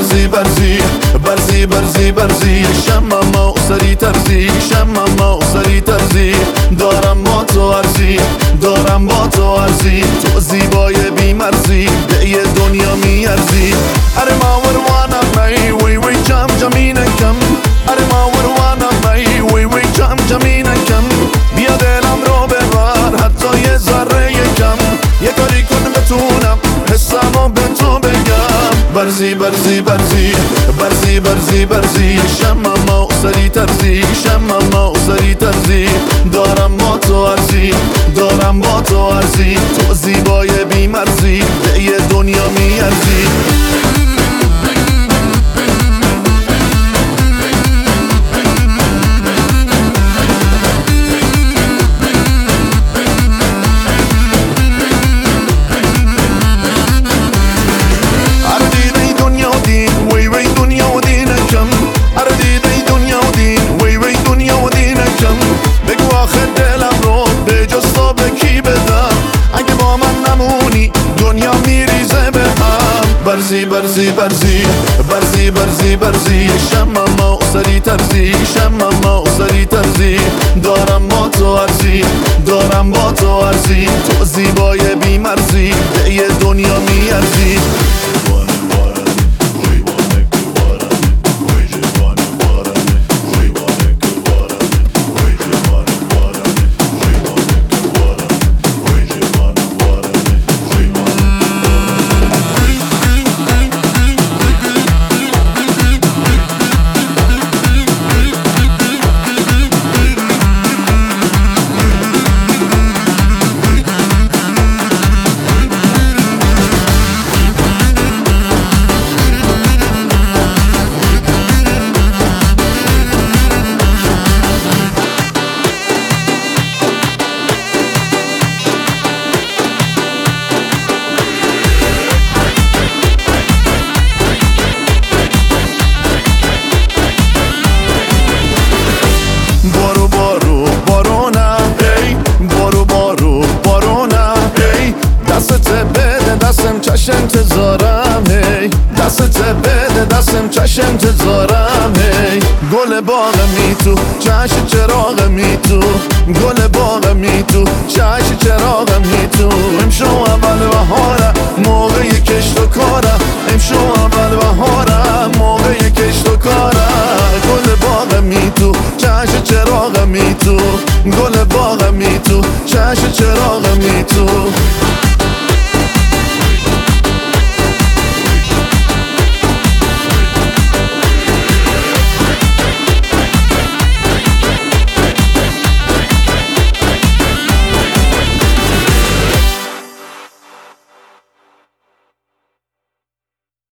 برزی شمم و سری ترزی دارم با تو عرضی تو زیبای بیمرزی به یه دنیا میارزی اره ما وروانم وی وی جمینکم اره ما وروانم وی جمینکم بیا دلم رو ببر حتی یه ذره کم یه کاری کن بتونم حسمو به تو بگم برزی شمم و سری ترزی دارم با تو عرضی تو زیبای بیمرزی به یه دنیا میارزی برزی شمم و سری ترزی دارم با تو عرضی تو زیبای بیمرزی به یه دنیا میارزی چشم انتظارم هی گل باغمی تو چشم چراغمی تو گل باغمی تو چشم چراغمی تو امشو اول بهارم موقع کشت و کارم امشو اول بهارم موقع کشت و کارم گل باغمی تو چشم چراغمی تو گل باغمی